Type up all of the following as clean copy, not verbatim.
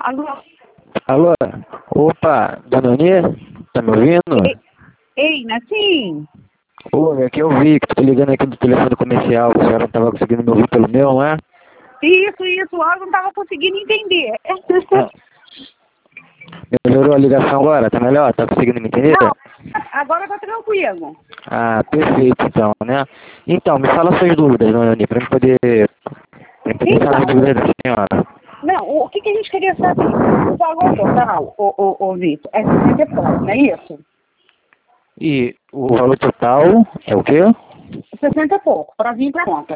Alô? Alô? Opa, dona Nê? Tá me ouvindo? Ei, Nassim? Oi, aqui eu vi que tô ligando aqui do telefone comercial, que a senhora não tava conseguindo me ouvir pelo meu, não é? Isso, eu não estava conseguindo entender. Ah, melhorou a ligação agora? Tá melhor? Tá conseguindo me entender? Não, agora tá tranquilo. Ah, perfeito então, né? Então, me fala suas dúvidas, dona Nê, pra eu poder sanar as Então, dúvidas da senhora. não, o que a gente queria saber? O valor total, ô Vitor, é 60 e pouco, não é isso? E o valor total é o quê? 60 e pouco, para vir para conta.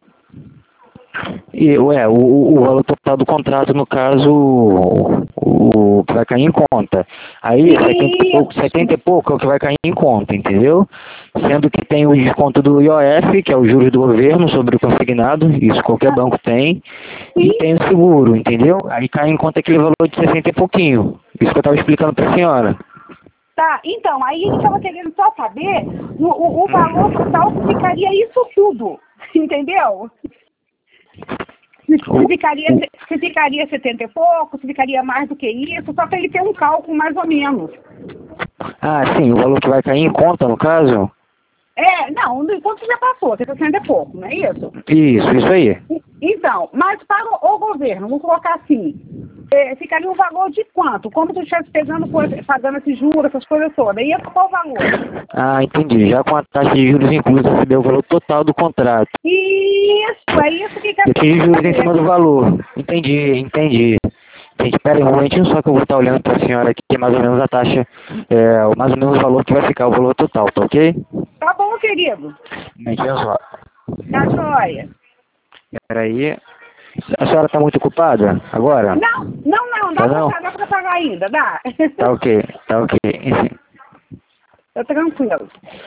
E, o valor total do contrato, no caso, o que vai cair em conta. Aí, 70 e pouco é o que vai cair em conta, entendeu? Sendo que tem o desconto do IOF, que é o juros do governo sobre o consignado, isso qualquer banco tem, e tem o seguro, entendeu? Aí cai em conta aquele valor de 60 e pouquinho. Isso que eu estava explicando para a senhora. Tá, então, aí a gente estava querendo só saber o valor total que ficaria isso tudo, entendeu? Se ficaria 70 e pouco, se ficaria mais do que isso, só para ele ter um cálculo mais ou menos. Ah, sim, o valor que vai cair em conta, no caso? Não, enquanto já passou, 60 e pouco, não é isso? Isso aí. Então, mas para o governo, vamos colocar assim, ficaria um valor de quanto? Como tu estivesse pagando esses juros, essas coisas todas, ia qual o valor? Ah, entendi. Já com a taxa de juros inclusa, você deu o valor total do contrato. Isso, é isso que quer E aqui juros em cima do valor. Entendi. Gente, pera aí um momentinho só que eu vou estar olhando para a senhora aqui, mais ou menos a taxa, mais ou menos o valor que vai ficar, o valor total, tá ok? Tá bom, querido. Um momentinho só. Tá joia. Pera aí. A senhora está muito ocupada agora? Não, Tá dá não? pra pagar ainda, dá. Tá ok. Enfim. Tá tranquilo.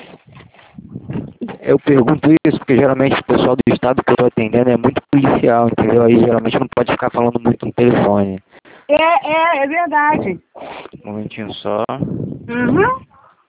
Eu pergunto isso porque geralmente o pessoal do estado que eu tô atendendo é muito policial, entendeu? Aí geralmente não pode ficar falando muito no telefone. É verdade. Um momentinho só. Uhum.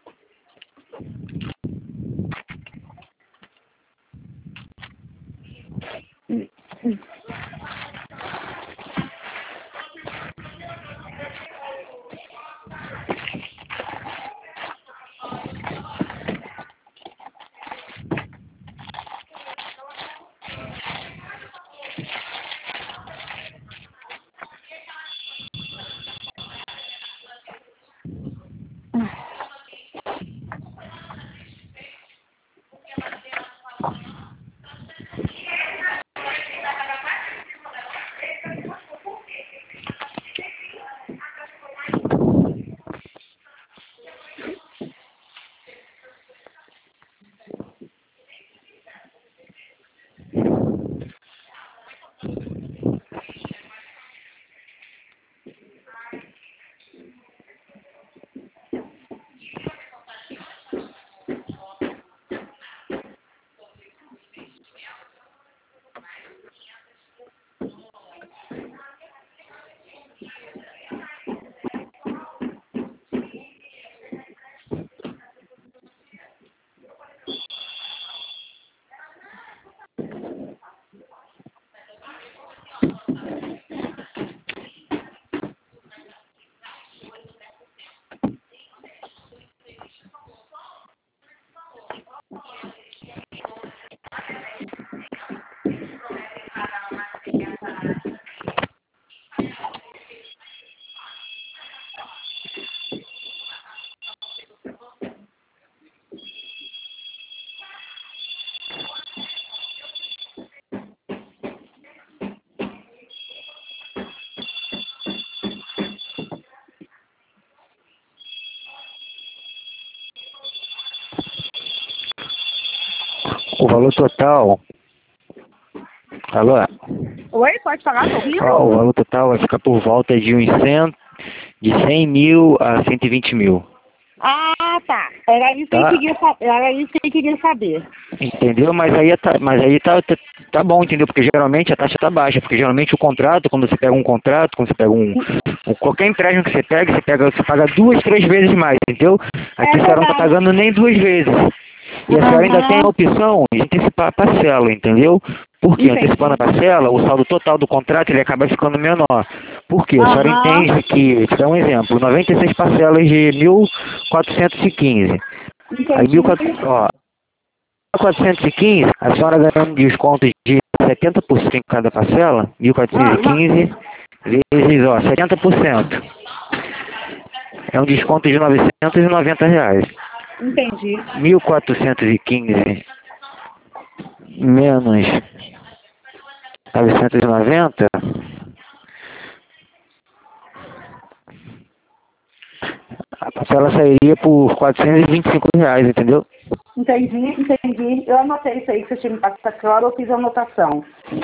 O valor total. Alô? Oi, pode falar, tô ouvindo? Ó, o valor total vai ficar por volta de uns 100, de 100 mil a 120 mil. Ah, tá. Era isso que Tá? eu queria saber. Entendeu? Mas aí tá bom, entendeu? Porque geralmente a taxa tá baixa, porque geralmente o contrato, quando você pega um contrato, quando você pega qualquer empréstimo que você paga 2, 3 vezes mais, entendeu? Aqui a senhora não tá Verdade. pagando nem 2 vezes. E a senhora ainda tem a opção de antecipar a parcela, entendeu? Porque Entendi. antecipando a parcela, o saldo total do contrato ele acaba ficando menor. Por quê? A senhora entende que, vou te dar um exemplo, 96 parcelas de 1.415. Aí Entendi. 1.415, a senhora ganhando desconto de 70% em cada parcela, 1.415 vezes, 70%. É um desconto de R$ 990. Entendi. 1.415 menos 990, a parcela sairia por R$ 425, entendeu? Entendi. Eu anotei isso aí que você tinha me passado aquela hora, eu fiz a anotação.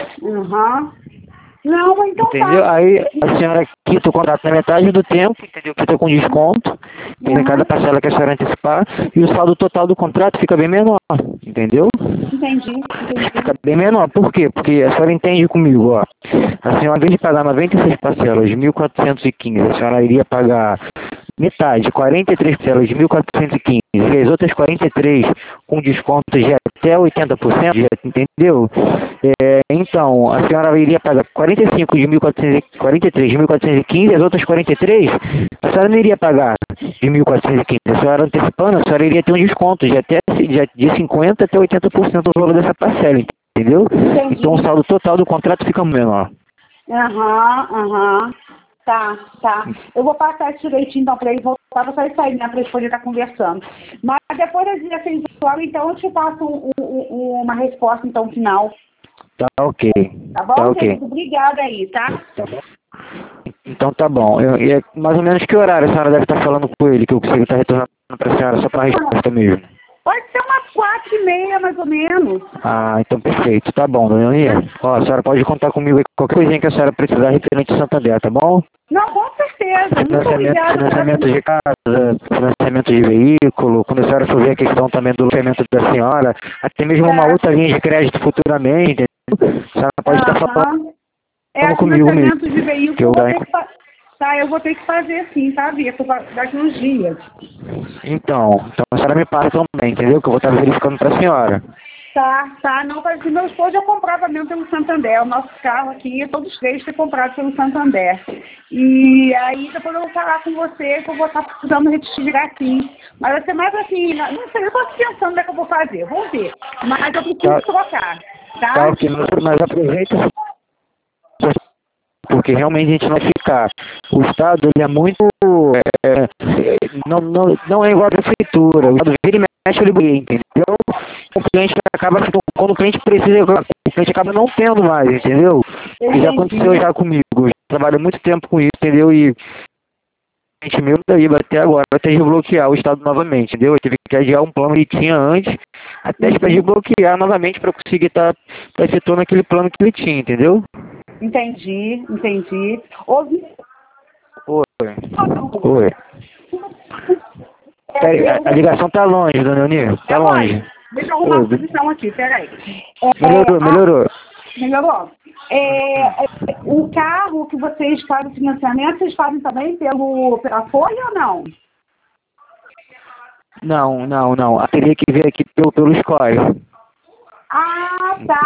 Não, então Entendeu? tá. Aí a senhora quita o contrato na metade do tempo, entendeu? Quita com desconto, em cada parcela que a senhora antecipar, e o saldo total do contrato fica bem menor, entendeu? Entendi. Fica bem menor. Por quê? Porque a senhora entende comigo, ó. A senhora, ao invés de pagar 96 parcelas de 1.415, a senhora iria pagar metade, 43 parcelas de 1.415, e as outras 43 com desconto de até 80%, já entendeu? Então, a senhora iria pagar 45 de 1.443 de 1.415, as outras 43, a senhora não iria pagar de 1.415. A senhora antecipando, a senhora iria ter um desconto de 50% até 80% do valor dessa parcela, entendeu? Entendi. Então o saldo total do contrato fica menor. Tá. Eu vou passar isso direitinho então pra ele voltar pra sair saindo, né? Pra gente poder estar conversando. Mas depois das 16 horas, então, eu te passo uma resposta então final. Tá ok. Tá bom, Tá ok. querido? Obrigada aí, tá? Tá bom. Então tá bom. E é mais ou menos que horário a senhora deve estar falando com ele, que eu consigo estar retornando pra senhora só pra resposta mesmo? Pode ser umas 4h30, mais ou menos. Ah, então perfeito. Tá bom, dona Leonia. Ó, a senhora pode contar comigo aí qualquer coisinha que a senhora precisar referente a Santander, tá bom? Não, com certeza. Muito obrigada. Financiamento de casa, financiamento de veículo, quando a senhora for ver a questão também do loteamento da senhora, até mesmo uma outra linha de crédito futuramente, entendeu? A senhora pode estar falando comigo mesmo. Financiamento de veículo, eu vou ter que fazer sim, tá, Vitor? Daqui uns dias. Então a senhora me passa também, entendeu? Que eu vou estar verificando pra senhora. Tá. Não, porque meu esposo já comprava mesmo pelo Santander. O nosso carro aqui, todos três foi comprado pelo Santander. E aí depois eu vou falar com você que eu vou estar precisando retirar aqui. Mas vai ser mais assim, não sei, eu tô pensando no que eu vou fazer, vamos ver. Mas eu preciso trocar, tá? Tá, ok, mas aproveita, porque realmente a gente não vai ficar. O Estado, ele é muito... não é igual a prefeitura. O Estado vira e mexe, ele briga, entendeu? O cliente acaba, quando o cliente precisa, o cliente acaba não tendo mais, entendeu? E já aconteceu já comigo. Eu já trabalho muito tempo com isso, entendeu? E a gente mesmo daí, até agora, até desbloquear o Estado novamente, entendeu? Eu tive que adiar um plano que tinha antes, até para desbloquear novamente para conseguir estar efetuando aquele plano que ele tinha, entendeu? Entendi. Oi. Pera, a ligação tá longe, dona Leonia. Tá longe. Deixa eu arrumar a posição aqui, peraí. Melhorou. Melhorou. O carro que vocês fazem financiamento, vocês fazem também pela Folha ou não? Não. Teria que ver aqui pelo Score. Ah, tá.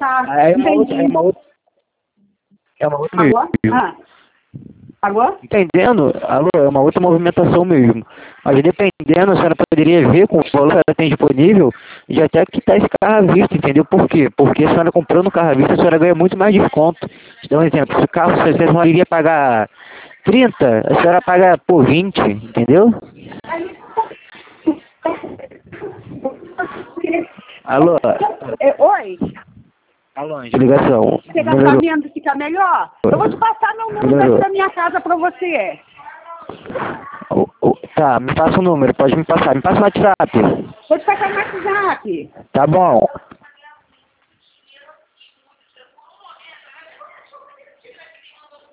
É uma outra mesmo. Alô? Entendendo? Alô, é uma outra movimentação mesmo. Mas dependendo, a senhora poderia ver com o valor que ela tem disponível e até quitar esse carro à vista, entendeu? Por quê? Porque a senhora comprando o carro à vista, a senhora ganha muito mais desconto. Então, um exemplo, se o carro você não iria pagar 30, a senhora paga por 20, entendeu? Alô? Oi? Tá longe, ligação. Você tá sabendo ficar melhor? Eu vou te passar meu número da minha casa pra você. Tá, me passa o número, pode me passar. Me passa o WhatsApp. Vou te passar no WhatsApp. Tá bom.